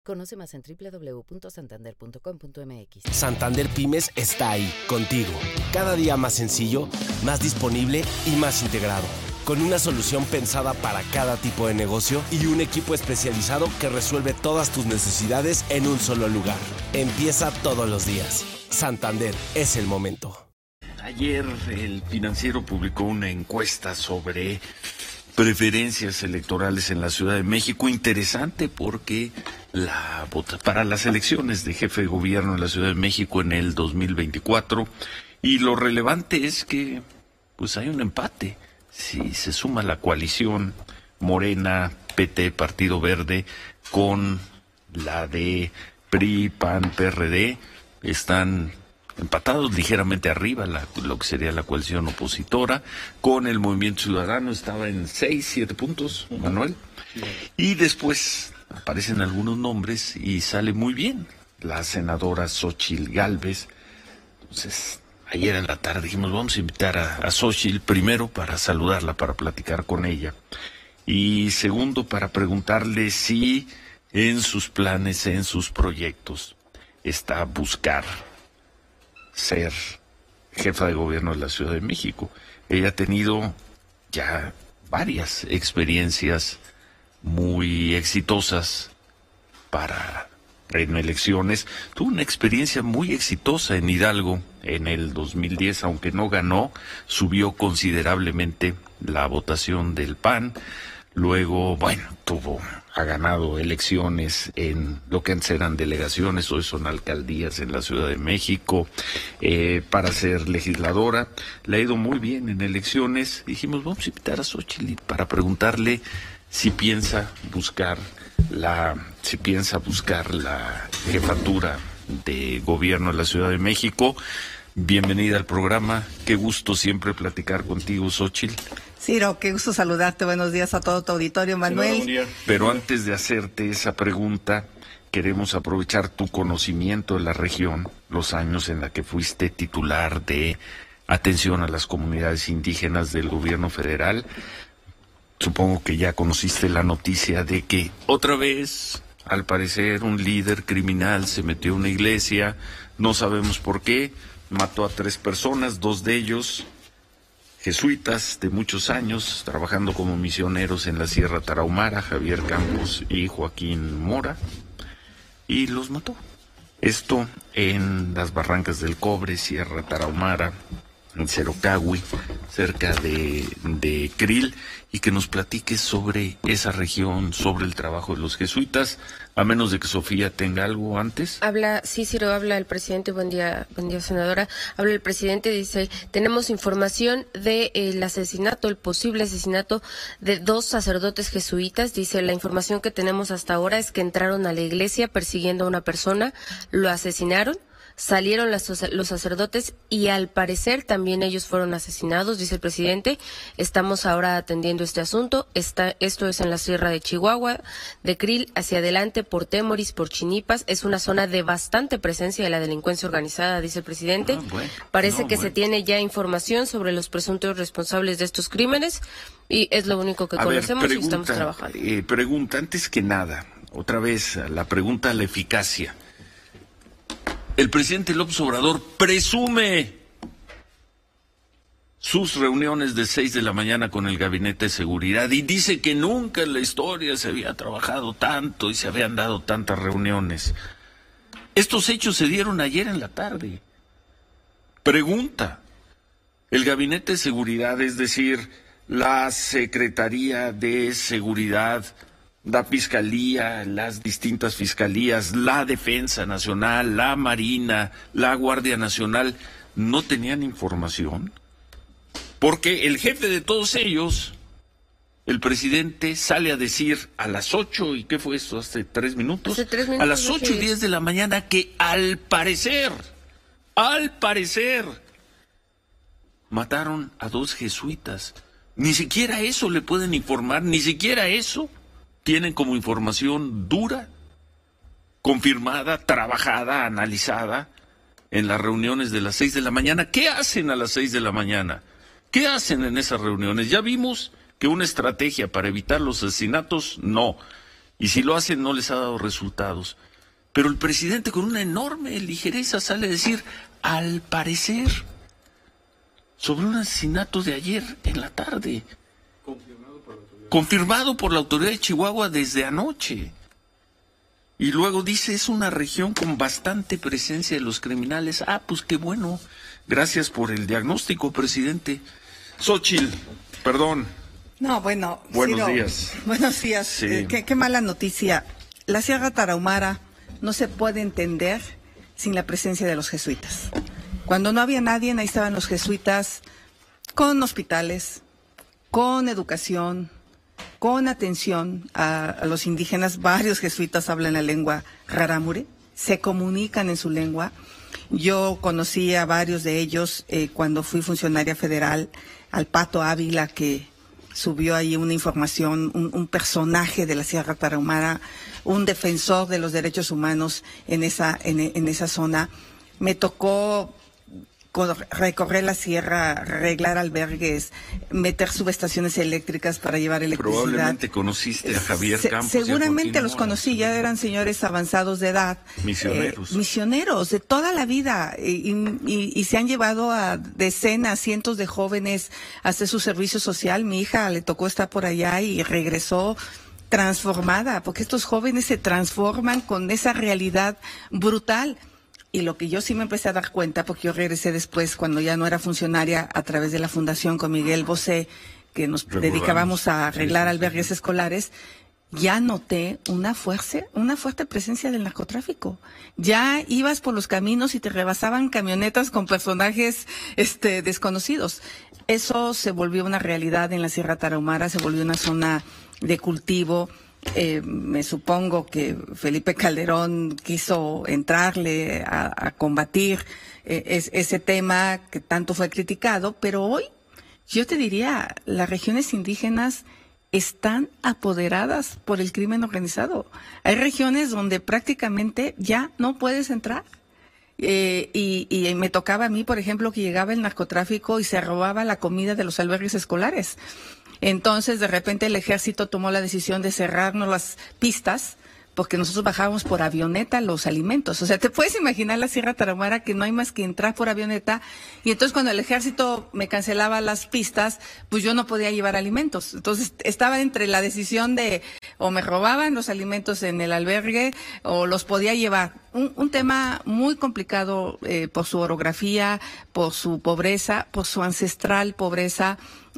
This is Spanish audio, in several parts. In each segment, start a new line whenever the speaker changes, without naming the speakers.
Conoce más en www.santander.com.mx.
Santander Pymes está ahí, contigo. Cada día más sencillo, más disponible y más integrado. Con una solución pensada para cada tipo de negocio y un equipo especializado que resuelve todas tus necesidades en un solo lugar. Empieza todos los días. Santander, es el momento.
Ayer el Financiero publicó una encuesta sobre preferencias electorales en la Ciudad de México. Interesante porque para las elecciones de jefe de gobierno en la Ciudad de México en el 2024, y lo relevante es que pues hay un empate. Si se suma la coalición Morena, PT, Partido Verde, con la de PRI, PAN, PRD, están empatados ligeramente arriba, lo que sería la coalición opositora. Con el Movimiento Ciudadano estaba en 6, 7 puntos, Manuel. Y después aparecen algunos nombres y sale muy bien la senadora Xóchitl Gálvez. Entonces, ayer en la tarde dijimos, vamos a invitar a Xóchitl, primero para saludarla, para platicar con ella, y segundo para preguntarle si en sus planes, en sus proyectos, está buscar ser jefa de gobierno de la Ciudad de México. Ella ha tenido ya varias experiencias muy exitosas en elecciones. Tuvo una experiencia muy exitosa en Hidalgo en el 2010, aunque no ganó, subió considerablemente la votación del PAN. Luego, ha ganado elecciones en lo que antes eran delegaciones, hoy son alcaldías en la Ciudad de México, para ser legisladora. Le ha ido muy bien en elecciones. Dijimos, vamos a invitar a Xóchitl para preguntarle si piensa buscar la jefatura de gobierno de la Ciudad de México. Bienvenida al programa. Qué gusto siempre platicar contigo, Xóchitl.
Ciro, qué gusto saludarte. Buenos días a todo tu auditorio, Manuel.
Pero antes de hacerte esa pregunta, queremos aprovechar tu conocimiento de la región, los años en la que fuiste titular de atención a las comunidades indígenas del gobierno federal. Supongo que ya conociste la noticia de que otra vez, al parecer, un líder criminal se metió a una iglesia, no sabemos por qué, mató a 3 personas, 2 de ellos jesuitas de muchos años, trabajando como misioneros en la Sierra Tarahumara, Javier Campos y Joaquín Mora, y los mató. Esto en las Barrancas del Cobre, Sierra Tarahumara, en Cerocahui, cerca de Krill, y que nos platiques sobre esa región, sobre el trabajo de los jesuitas, a menos de que Sofía tenga algo antes.
Ciro, habla el presidente. Buen día, senadora. Habla el presidente, dice, tenemos información de el posible asesinato de 2 sacerdotes jesuitas. Dice, la información que tenemos hasta ahora es que entraron a la iglesia persiguiendo a una persona, lo asesinaron. Salieron los sacerdotes y al parecer también ellos fueron asesinados, dice el presidente. Estamos ahora atendiendo este asunto. Esto es en la Sierra de Chihuahua, de Krill hacia adelante, por Temoris, por Chinipas. Es una zona de bastante presencia de la delincuencia organizada, dice el presidente. Parece que se tiene ya información sobre los presuntos responsables de estos crímenes y es lo único que conocemos y estamos trabajando.
Pregunta, antes que nada, otra vez, la pregunta a la eficacia. El presidente López Obrador presume sus reuniones de 6 de la mañana con el Gabinete de Seguridad y dice que nunca en la historia se había trabajado tanto y se habían dado tantas reuniones. Estos hechos se dieron ayer en la tarde. Pregunta, el Gabinete de Seguridad, es decir, la Secretaría de Seguridad, la Fiscalía, las distintas fiscalías, la Defensa Nacional, la Marina, la Guardia Nacional, ¿no tenían información? Porque el jefe de todos ellos, el presidente, sale a decir a las 8, ¿y qué fue esto? ¿Hace 3 minutos?
Hace 3 minutos.
A las 8:10 de la mañana que al parecer, mataron a 2 jesuitas. Ni siquiera eso le pueden informar, ni siquiera eso tienen como información dura, confirmada, trabajada, analizada en las reuniones de las 6 de la mañana. ¿Qué hacen a las 6 de la mañana? ¿Qué hacen en esas reuniones? Ya vimos que una estrategia para evitar los asesinatos, no. Y si lo hacen, no les ha dado resultados. Pero el presidente, con una enorme ligereza, sale a decir, al parecer, sobre un asesinato de ayer en la tarde. Confirmado por la autoridad de Chihuahua desde anoche. Y luego dice, es una región con bastante presencia de los criminales. Ah, pues qué bueno. Gracias por el diagnóstico, presidente. Xóchitl, perdón.
No, bueno.
Buenos
Ciro,
días.
Buenos días.
Sí.
Qué mala noticia. La Sierra Tarahumara no se puede entender sin la presencia de los jesuitas. Cuando no había nadie, ahí estaban los jesuitas con hospitales, con educación, con atención a los indígenas. Varios jesuitas hablan la lengua rarámuri, se comunican en su lengua. Yo conocí a varios de ellos cuando fui funcionaria federal, al Pato Ávila, que subió ahí una información, un personaje de la Sierra Tarahumara, un defensor de los derechos humanos en esa zona. Me tocó recorrer la sierra, arreglar albergues, meter subestaciones eléctricas para llevar electricidad.
Probablemente conociste a Javier Campos.
Seguramente los conocí, ya eran señores avanzados de edad.
Misioneros.
Misioneros de toda la vida y se han llevado a decenas, cientos de jóvenes a hacer su servicio social. Mi hija le tocó estar por allá y regresó transformada, porque estos jóvenes se transforman con esa realidad brutal. Y lo que yo sí me empecé a dar cuenta, porque yo regresé después, cuando ya no era funcionaria, a través de la fundación con Miguel Bosé, que nos dedicábamos a arreglar albergues escolares, ya noté una fuerte presencia del narcotráfico. Ya ibas por los caminos y te rebasaban camionetas con personajes desconocidos. Eso se volvió una realidad en la Sierra Tarahumara, se volvió una zona de cultivo. Me supongo que Felipe Calderón quiso entrarle a combatir ese tema que tanto fue criticado, pero hoy yo te diría, las regiones indígenas están apoderadas por el crimen organizado. Hay regiones donde prácticamente ya no puedes entrar. Y me tocaba a mí, por ejemplo, que llegaba el narcotráfico y se robaba la comida de los albergues escolares. Entonces, de repente, el ejército tomó la decisión de cerrarnos las pistas porque nosotros bajábamos por avioneta los alimentos. O sea, te puedes imaginar la Sierra Tarahumara, que no hay más que entrar por avioneta, y entonces cuando el ejército me cancelaba las pistas, pues yo no podía llevar alimentos. Entonces estaba entre la decisión de o me robaban los alimentos en el albergue o los podía llevar. Un tema muy complicado por su orografía, por su pobreza, por su ancestral pobreza.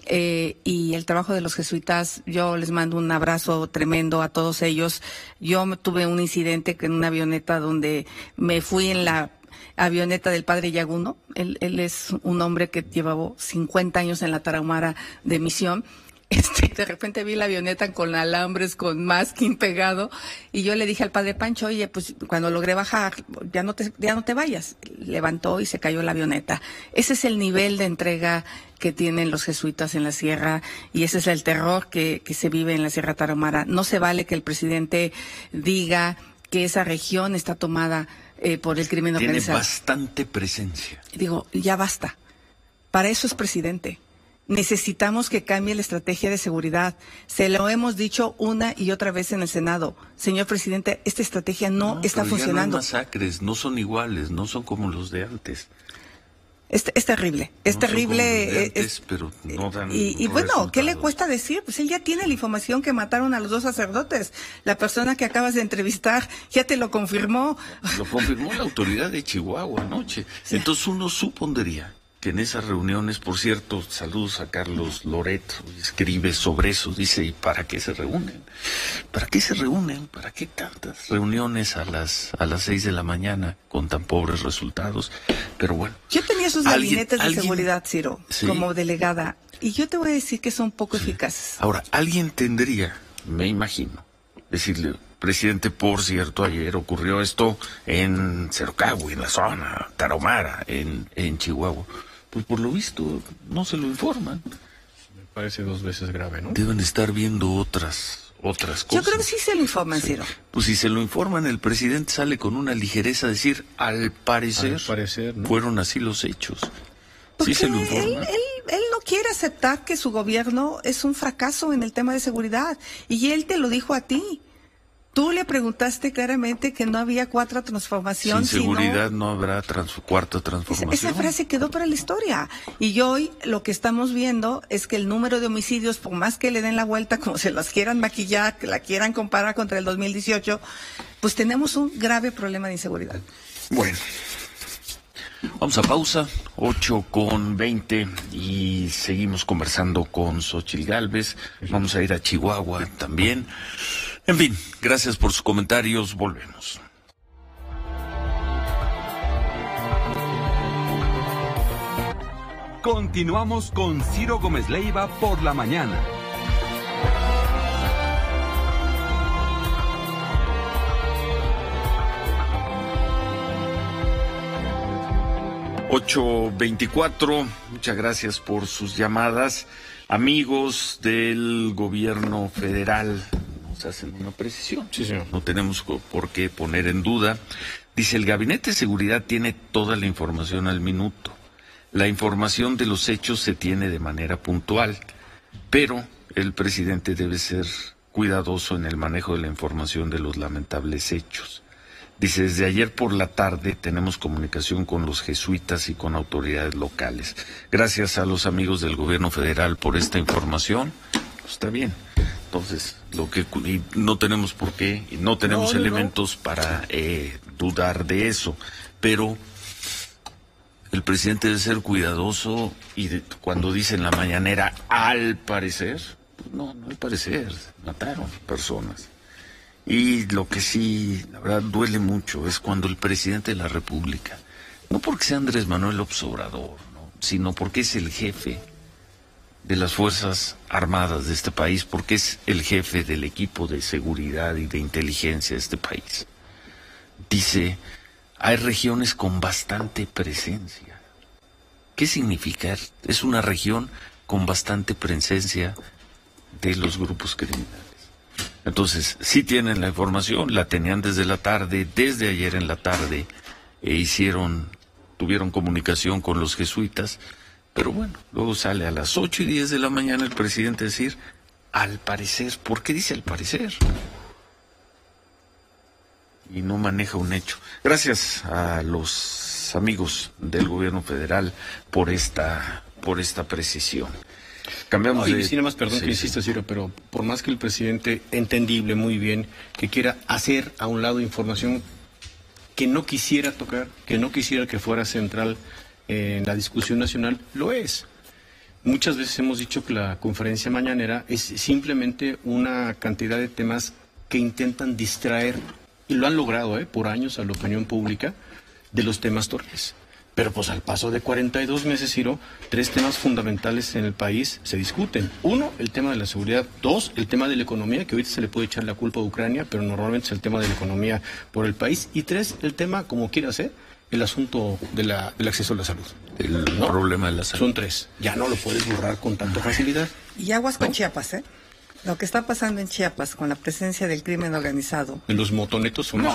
Y el trabajo de los jesuitas, yo les mando un abrazo tremendo a todos ellos. Yo tuve un incidente en una avioneta donde me fui en la avioneta del padre Yaguno. Él es un hombre que llevaba 50 años en la Tarahumara de misión. De repente vi la avioneta con alambres, con masking pegado, y yo le dije al padre Pancho, oye, pues cuando logré bajar, ya no te vayas. Levantó y se cayó la avioneta. Ese es el nivel de entrega que tienen los jesuitas en la sierra, y ese es el terror que se vive en la Sierra Tarahumara. No se vale que el presidente diga que esa región está tomada por el crimen organizado.
Tiene bastante presencia.
Digo, ya basta. Para eso es presidente. Necesitamos que cambie la estrategia de seguridad. Se lo hemos dicho una y otra vez en el Senado. Señor presidente, esta estrategia no está funcionando.
No hay masacres, no son iguales, no son como los de antes.
Es terrible, es terrible.
Pero no dan
y bueno, ¿qué le cuesta decir? Pues él ya tiene la información que mataron a los 2 sacerdotes. La persona que acabas de entrevistar ya te lo confirmó.
Lo confirmó la autoridad de Chihuahua anoche. Sí. Entonces uno supondría que en esas reuniones, por cierto, saludos a Carlos Loreto, escribe sobre eso, dice, ¿y para qué se reúnen? ¿Para qué se reúnen? ¿Para qué tantas reuniones a las 6 de la mañana con tan pobres resultados? Pero bueno.
Yo tenía esos gabinetes de seguridad, Ciro, ¿sí? Como delegada, y yo te voy a decir que son poco eficaces.
Ahora, alguien tendría, me imagino, decirle, presidente, por cierto, ayer ocurrió esto en Cerocagui, en la zona Tarahumara, en Chihuahua. Pues por lo visto no se lo informan.
Me parece 2 veces grave, ¿no?
Deben estar viendo otras cosas.
Yo creo que sí se lo informan, sí. Ciro.
Pues si se lo informan, el presidente sale con una ligereza a decir, al parecer ¿no? Fueron así los hechos.
Porque
sí se lo informan.
Él no quiere aceptar que su gobierno es un fracaso en el tema de seguridad. Y él te lo dijo a ti. Tú le preguntaste claramente que no había cuarta transformación.
Sin seguridad no habrá cuarta transformación.
Esa frase quedó para la historia. Y hoy lo que estamos viendo es que el número de homicidios, por más que le den la vuelta, como se las quieran maquillar, que la quieran comparar contra el 2018, pues tenemos un grave problema de inseguridad.
Bueno, vamos a pausa, 8:20, y seguimos conversando con Xóchitl Gálvez. Vamos a ir a Chihuahua también. En fin, gracias por sus comentarios. Volvemos.
Continuamos con Ciro Gómez Leiva por la mañana.
(8:24). Muchas gracias por sus llamadas. Amigos del gobierno federal, nos hacen una precisión.
Sí, señor.
No tenemos por qué poner en duda. Dice, el Gabinete de Seguridad tiene toda la información al minuto. La información de los hechos se tiene de manera puntual, pero el presidente debe ser cuidadoso en el manejo de la información de los lamentables hechos. Dice, desde ayer por la tarde tenemos comunicación con los jesuitas y con autoridades locales. Gracias a los amigos del gobierno federal por esta información. Pues está bien. Entonces, y no tenemos por qué, y no tenemos elementos para dudar de eso. Pero el presidente debe ser cuidadoso y cuando dice en la mañanera, al parecer, pues no al parecer, mataron personas. Y lo que sí, la verdad, duele mucho es cuando el presidente de la República, no porque sea Andrés Manuel López Obrador, ¿no?, sino porque es el jefe de las Fuerzas Armadas de este país, porque es el jefe del equipo de seguridad y de inteligencia de este país, dice, hay regiones con bastante presencia. ¿Qué significa? Es una región con bastante presencia de los grupos criminales. Entonces, sí tienen la información, la tenían desde la tarde, desde ayer en la tarde, tuvieron comunicación con los jesuitas, pero bueno, luego sale a las 8:10 de la mañana el presidente a decir, al parecer. ¿Por qué dice al parecer? Y no maneja un hecho. Gracias a los amigos del gobierno federal por esta precisión. Cambiamos
y nada más, perdón que insista, Ciro, pero por más que el presidente, entendible muy bien, que quiera hacer a un lado información que no quisiera tocar, que no quisiera que fuera central en la discusión nacional, lo es. Muchas veces hemos dicho que la conferencia mañanera es simplemente una cantidad de temas que intentan distraer, y lo han logrado por años a la opinión pública, de los temas torpes. Pero pues al paso de 42 meses, Ciro, 3 temas fundamentales en el país se discuten. 1, el tema de la seguridad. 2, el tema de la economía, que ahorita se le puede echar la culpa a Ucrania, pero normalmente es el tema de la economía por el país. Y 3, el tema, como quiera ser, el asunto del acceso a la salud.
El problema de la salud.
Son 3. Ya no lo puedes borrar con tanta facilidad.
Y aguas con Chiapas, Lo que está pasando en Chiapas con la presencia del crimen organizado.
En los motonetos son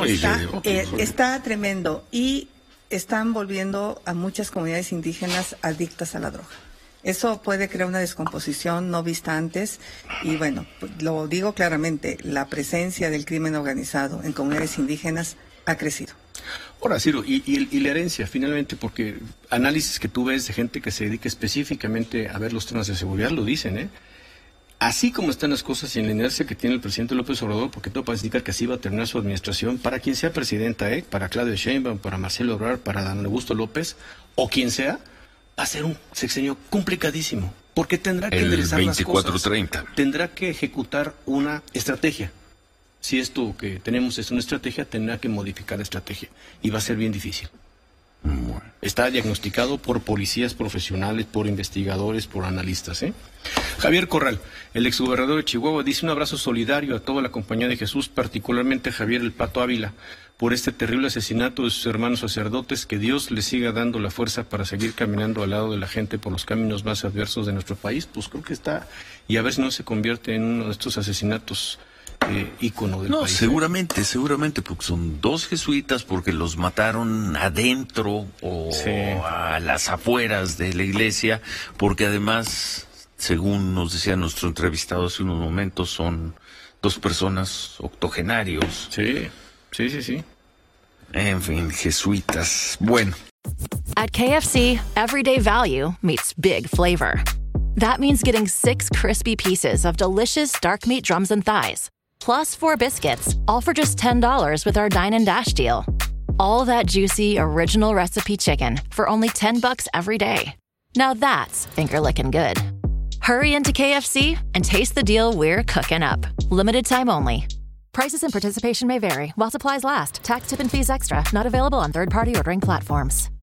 está tremendo. Y están volviendo a muchas comunidades indígenas adictas a la droga. Eso puede crear una descomposición no vista antes. Y bueno, lo digo claramente, la presencia del crimen organizado en comunidades indígenas ha crecido.
Ahora, Ciro, y la herencia, finalmente, porque análisis que tú ves de gente que se dedica específicamente a ver los temas de seguridad lo dicen, Así como están las cosas y en la inercia que tiene el presidente López Obrador, porque todo parece indicar que así va a terminar su administración, para quien sea presidenta, para Claudia Sheinbaum, para Marcelo Ebrard, para Dan Augusto López, o quien sea, va a ser un sexenio complicadísimo, porque tendrá que enderezar las cosas.
24-30.
Tendrá que ejecutar una estrategia. Si esto que tenemos es una estrategia, tendrá que modificar la estrategia, y va a ser bien difícil.
Bueno.
Está diagnosticado por policías profesionales, por investigadores, por analistas. Javier Corral, el exgobernador de Chihuahua, dice un abrazo solidario a toda la Compañía de Jesús, particularmente a Javier el Pato Ávila, por este terrible asesinato de sus hermanos sacerdotes. Que Dios les siga dando la fuerza para seguir caminando al lado de la gente por los caminos más adversos de nuestro país. Pues creo que está, y a ver si no se convierte en uno de estos asesinatos ícono del país.
Seguramente, porque son 2 jesuitas, porque los mataron adentro o a las afueras de la iglesia, porque además, según nos decía nuestro entrevistado hace unos momentos, son 2 personas octogenarios.
Sí.
En fin, jesuitas. Bueno.
At KFC, everyday value meets big flavor. That means getting 6 crispy pieces of delicious dark meat drums and thighs, plus 4 biscuits, all for just $10 with our Dine and Dash deal. All that juicy, original recipe chicken for only $10 every day. Now that's finger-licking good. Hurry into KFC and taste the deal we're cooking up. Limited time only. Prices and participation may vary while supplies last. Tax, tip, and fees extra. Not available on third-party ordering platforms.